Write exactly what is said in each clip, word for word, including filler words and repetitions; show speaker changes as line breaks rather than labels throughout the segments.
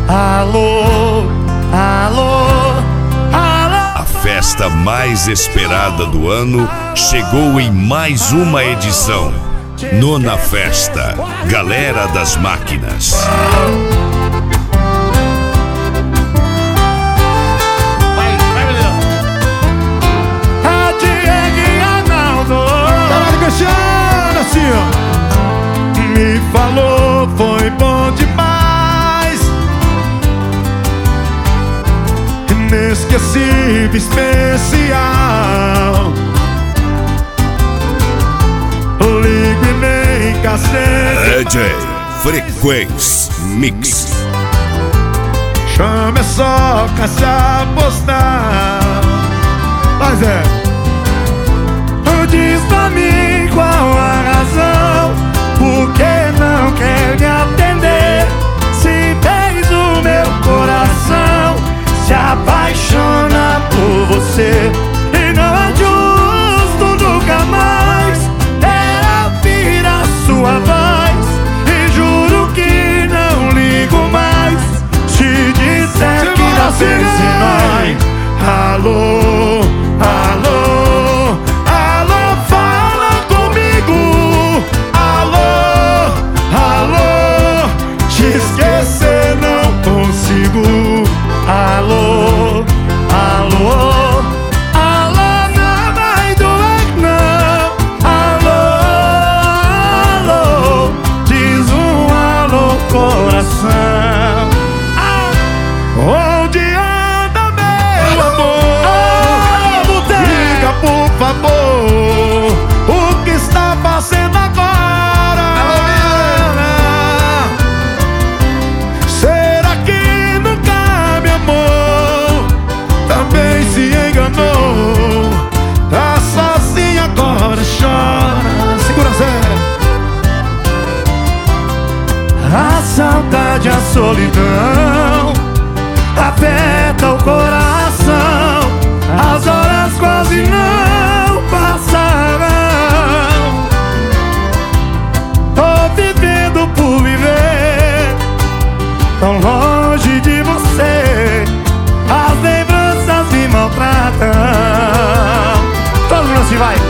Alô, alô, alô.
A festa mais esperada do ano chegou em mais uma edição. Nona Festa, Galera das Máquinas.
Vai, vai, Leão. A Diego e Arnaldo.
Caralho, Cristiano, assim, ó.
Me falou, foi bom demais. Inesquecível, especial. Ligo e nem cacete.
D J Frequência Mix.
Chama é só se apostar.
Mas é.
Diz pra mim qual a razão, por que não quer me atender? Se tens o meu coração, se apaixona por você. E não é justo nunca mais ela vir a sua voz. E juro que não ligo mais se disser que não sei se nós. Alô, alô, alô, fala comigo. Alô, alô, te esquecer não consigo. Alô, alô, alô, não vai doer não. Alô, alô, diz um alô, coração. Ah, onde anda meu amor? Diga por favor, o que está fazendo agora? Será que nunca me amou? Também se enganou. Tá sozinha agora, chora.
Segura, Zé.
A saudade, a solidão aperta o coração. As horas quase não passarão. Tô vivendo por viver, tão longe de você. As lembranças me maltratam. Todo mundo assim vai.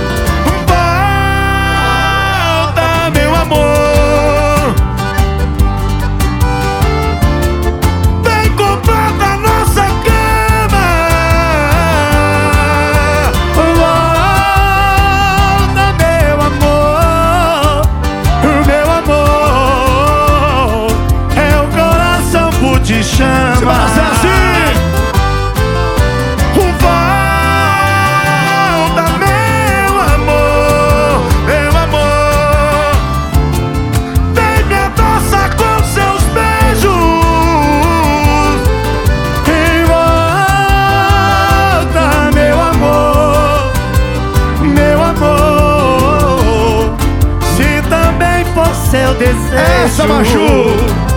Volta, meu amor. Vem comprar da nossa cama. Volta, meu amor. Meu amor. É o coração por te chamar.
Se vai ser assim.
Volta, meu amor, meu amor. Vem me abraçar com seus beijos. E volta, meu amor, meu amor. Se também for seu desejo.
Essa, Machu.